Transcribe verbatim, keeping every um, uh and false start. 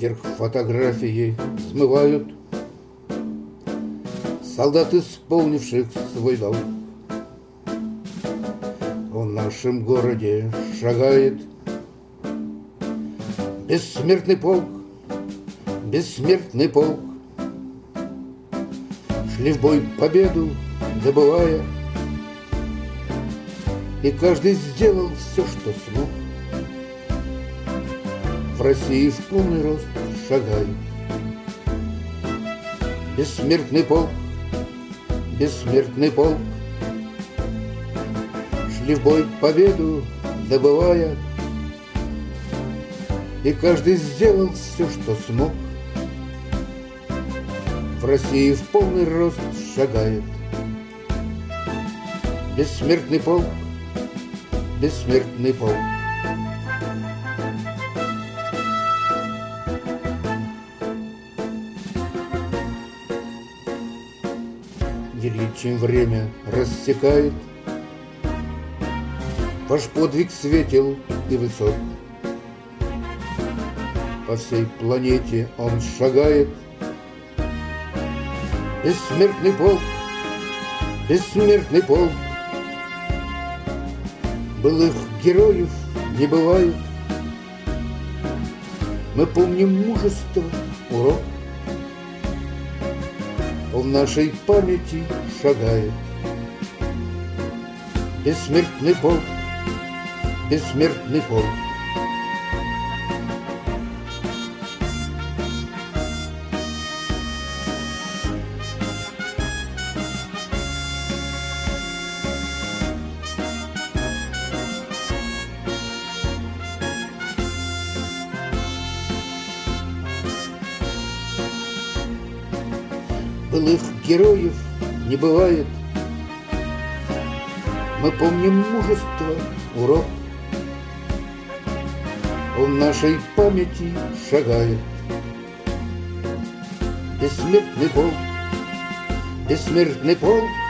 Вверх фотографии взмывают солдат, исполнивших свой долг. В нашем городе шагает бессмертный полк, бессмертный полк. Шли в бой победу добывая, и каждый сделал все, что смог. В России в полный рост шагает бессмертный полк, бессмертный полк. Шли в бой победу добывая, и каждый сделал все, что смог. В России в полный рост шагает бессмертный полк, бессмертный полк. Величием время рассекает, ваш подвиг светел и высок. По всей планете он шагает, бессмертный полк, бессмертный полк. Былых героев не бывает, мы помним мужество, урок. Он в нашей памяти шагает бессмертный полк, бессмертный полк. Былых героев не бывает, мы помним мужество, урок. Он в нашей памяти шагает бессмертный полк, бессмертный полк.